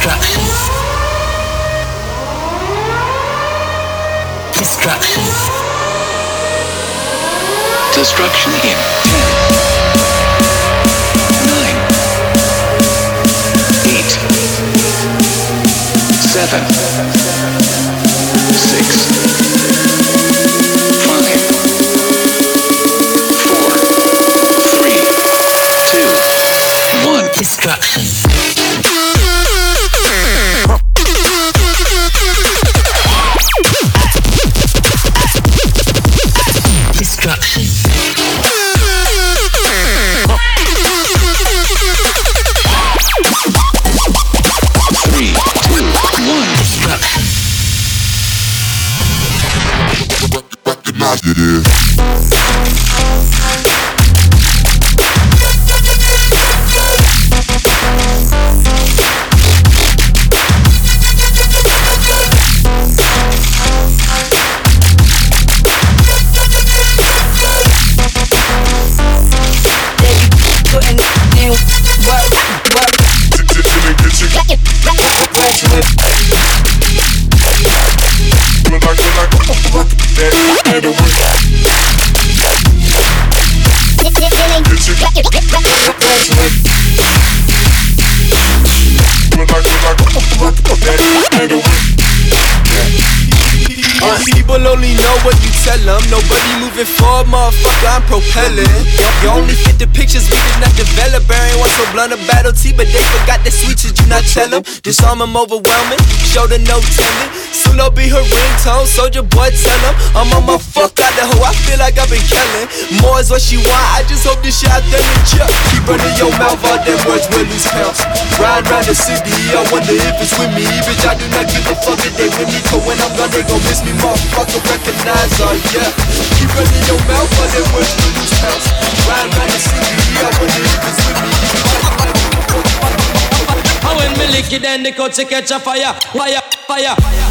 Destruction in 10, 9, 8, 7, 6, 5, 4, 3, 2, 1. Destruction. It is. People only know what you tell them. Nobody moving forward, motherfucker, I'm propelling. You only fit the pictures, we did not develop. Bearing one so blunt a battle T, but they forgot the sweet, did you not tell them? Disarm them overwhelming, show the no telling. Soon I'll be her ringtone, soldier boy tell them I'm on my fuck out the hoe, I feel like I've been killing. More is what she want, I just hope this shit out there in check. Keep running your mouth, all them words will lose counts. Ride round the city, I wonder if it's with me. Bitch, I do not give a fuck if they with me, cause when I'm gone they gon' miss me. Motherfucker recognize, yeah. Keep running your mouth, all them words will lose counts. Ride round the city, I wonder if it's with me. When me lick it, then the coach catch a fire, fire, fire.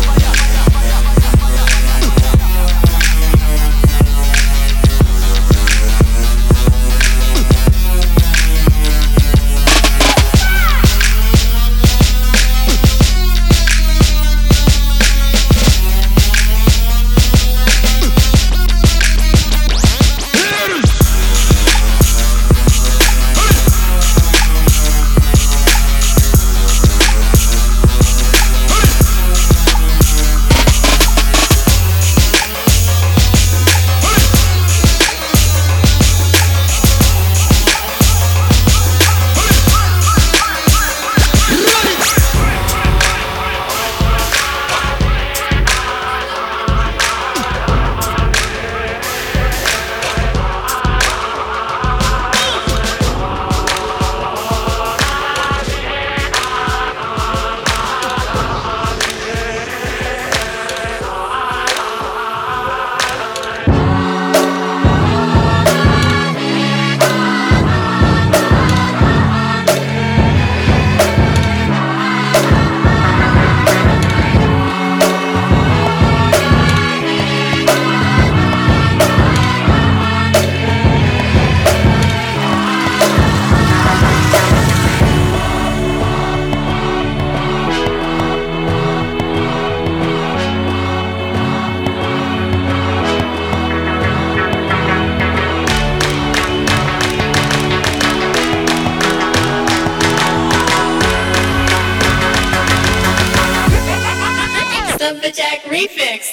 Lumberjack Remix.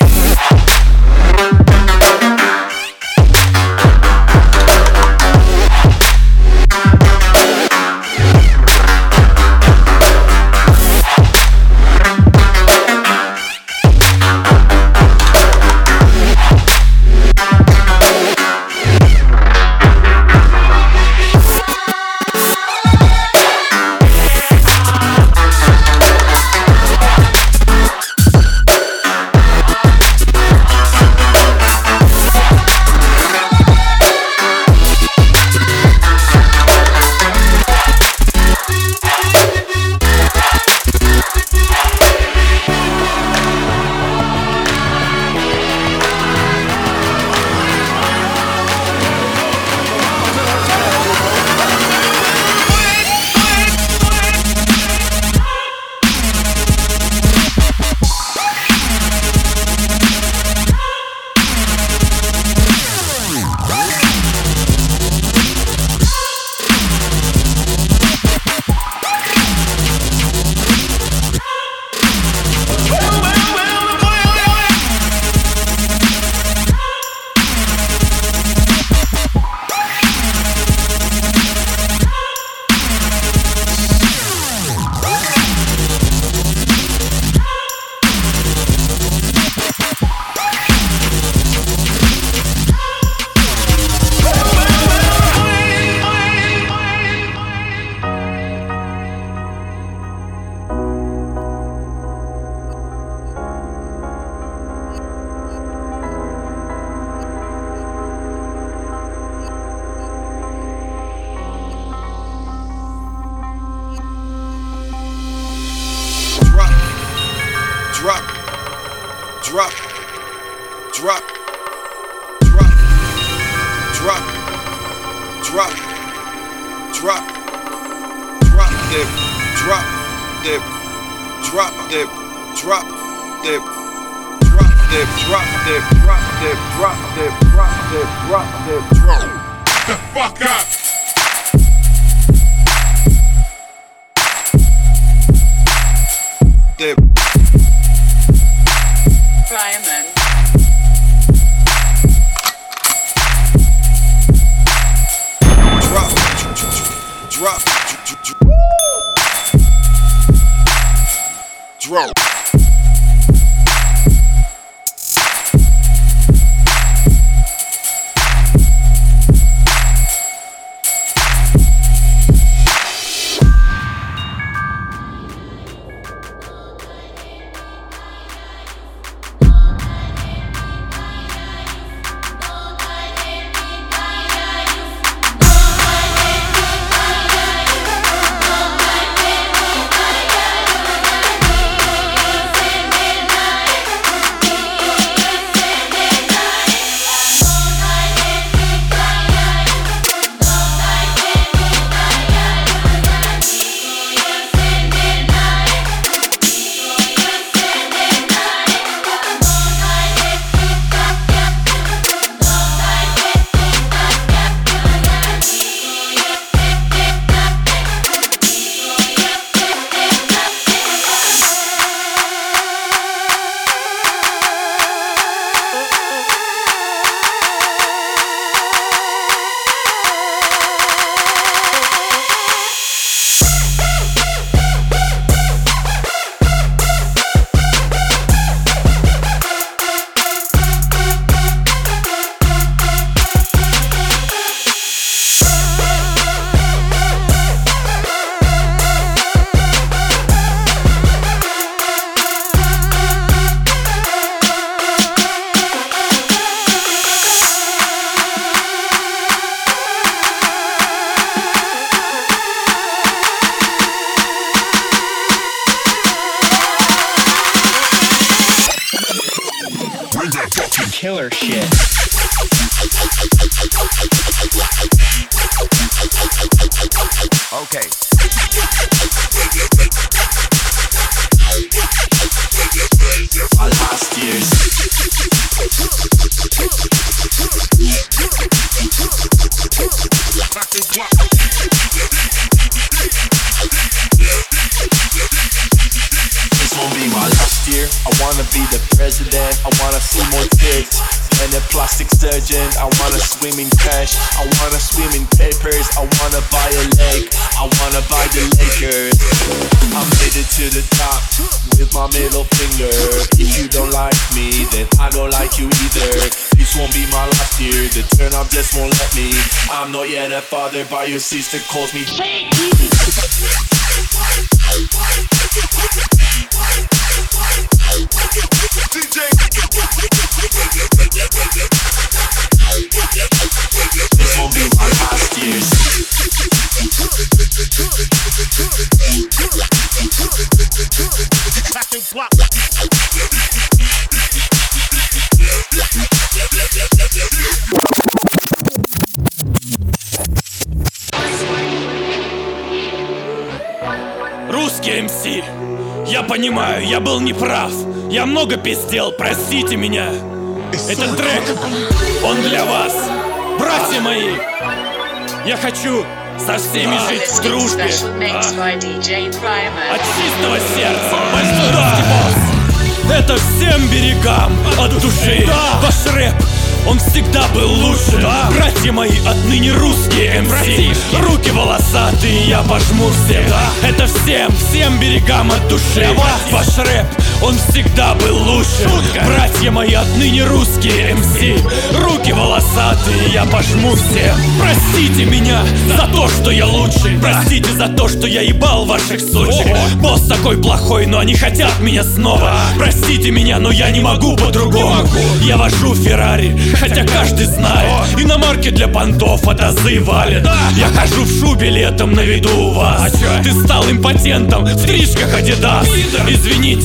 drop, drop, drop, drop, drop, drop, drop, dip, drop, dip, drop, dip, drop, dip, drop, dip, drop, dip, drop, dip, drop, dip, drop, dip, drop, dip, drop. The fuck up! Dip. Ryman. Drop, drop, drop. Killer shit. Okay. All last years. This won't be my last year. I wanna be the president. I wanna see more kids. And a plastic surgeon. I wanna swim in cash. I wanna swim in papers. I wanna buy a lake. I wanna buy the Lakers. I made it to the top with my middle finger. If you don't like me, then I don't like you either. This won't be my last year. The turn up just won't let me. I'm not yet a father, but your sister calls me This won't be my last years. Русский МС. Я понимаю, я был неправ. Я много пиздел, простите меня. Этот трек, он для вас, братья мои. Я хочу со всеми жить в дружбе. От чистого сердца. Большой русский босс. Это всем берегам от души. Ваш рэп, он всегда был лучше. Братья мои, отныне русские МС. Руки волосатые, я пожму всем. Это всем берегам от души. Ваш рэп, он всегда был лучше. Братья мои, отныне русские МС. Руки волосатые, я пожму всем. Простите меня за то, что я лучший. Простите за то, что я ебал ваших сучек. Босс такой плохой, но они хотят меня снова. Простите меня, но я не могу по-другому. Я вожу Феррари, хотя каждый знает. Иномарки для понтов от азы валят. Я хожу в шубе летом на виду у вас. Ты стал импотентом в стрижках Адидас. Извините меня,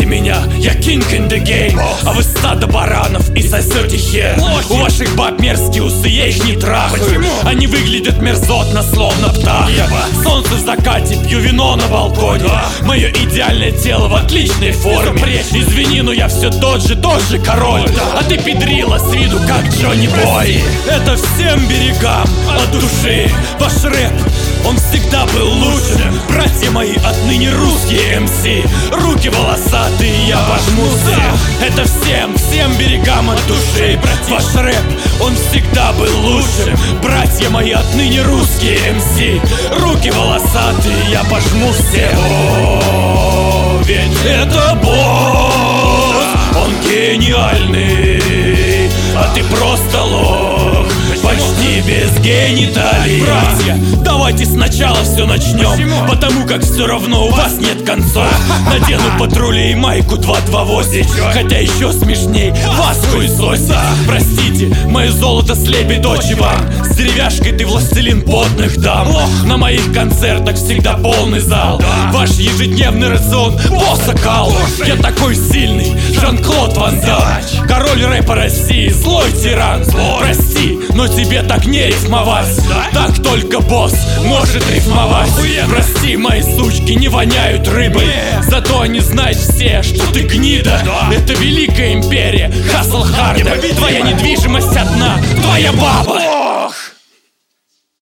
я king in the game. А вы стадо баранов и сосете хер. У ваших баб мерзкие усы, я их не трахаю. Они выглядят мерзотно, словно птахи. Солнце в закате, пью вино на балконе. Мое идеальное тело в отличной форме. Извини, но я все тот же король. А ты педрила с виду, как Джонни Бой. Это всем берегам от души. Ваш рэп, он всегда был лучшим. Братья мои, отныне русские МС. Руки волосатые, я пожмуся. Это всем берегам от души. Ваш рэп, он всегда был лучшим. Братья мои, отныне русские МС. Руки волосатые, я пожмуся. О, ведь это босс, он гениальный, а ты просто лох, почти без гениталий. Братья, давайте сначала все начнем, потому как все равно у вас нет концов. Надену патрули и майку 228, хотя еще смешней вас хуесосить. Простите, мое золото слепит очи вам. С деревяшкой ты властелин потных дам. На моих концертах всегда полный зал. Ваш ежедневный рацион босса кал. Я такой сильный, Жан-Клод Ван Дам, король рэпа России, злой тиран. Прости, но тебе так не рифмовать. Так только босс может рифмовать. Прости, мои сучки не воняют рыбой, зато они знают все, что ты гнида. Это великая империя Хасл Харда. Твоя недвижимость одна, твоя баба.